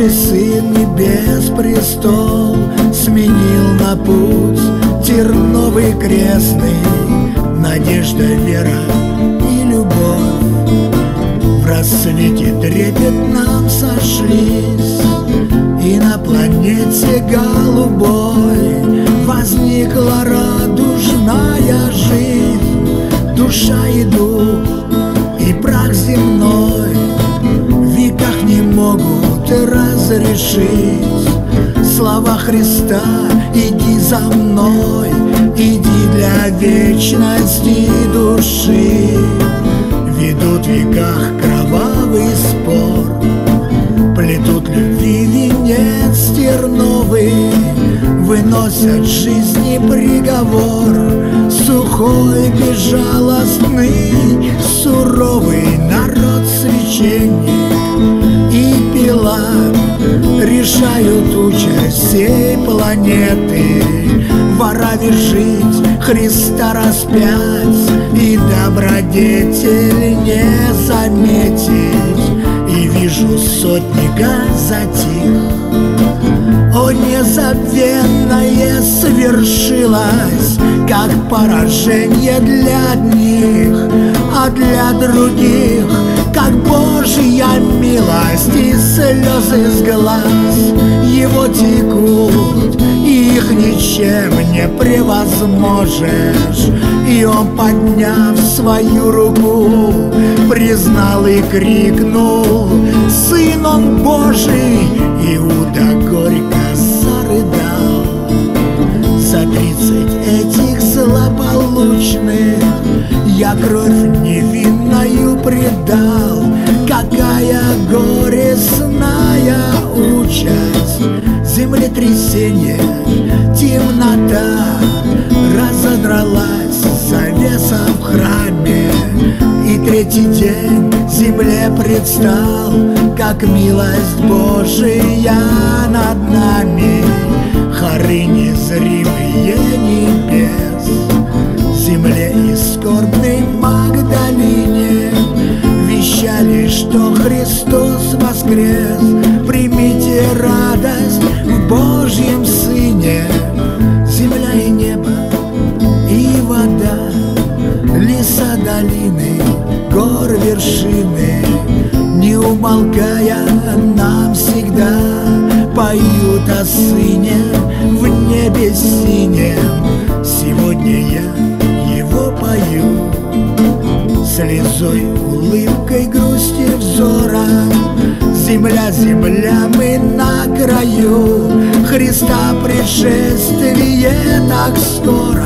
Божий Сын Небес престол сменил на путь терновый крестный. Надежда, вера и любовь в рассвете трепетном сошлись, и на планете голубой возникла радужная жизнь. Душа и дух и прах земной в веках не могут разрешить слова Христа: иди за мной, иди для вечности души. Ведут в веках кровавый спор, плетут любви венец терновый, выносят жизни приговор. Сухой, безжалостный, суровый народ, священник и Пилат решают участь всей планеты. В Аравии жить, Христа распять и добродетель не заметить. И вижу, сотника затих. О, незабвенное свершилось, как поражение для одних, а для других как Божья милость. И слезы с глаз его текут, и их ничем не превозможешь. И он, подняв свою руку, признал и крикнул: Сын он Божий. Иуда горько зарыдал. За 30 этих злополучных я кровь невинною предал. Какая горестная участь, землетрясение, темнота, разодралась завеса в храме. И третий день земле предстал, как милость Божия над нами. Хоры незримые небес, земле и скорбной Магдалине вещали, что Христос воскрес. Примите радость в Божьем Сыне. Земля и небо и вода, леса, долины, гор, вершины, не умолкая, нам всегда поют о Сыне в небе синем. Сегодня я его пою слезой, улыбкой, грустью взора. Земля, земля, мы на краю, Христа пришествие так скоро.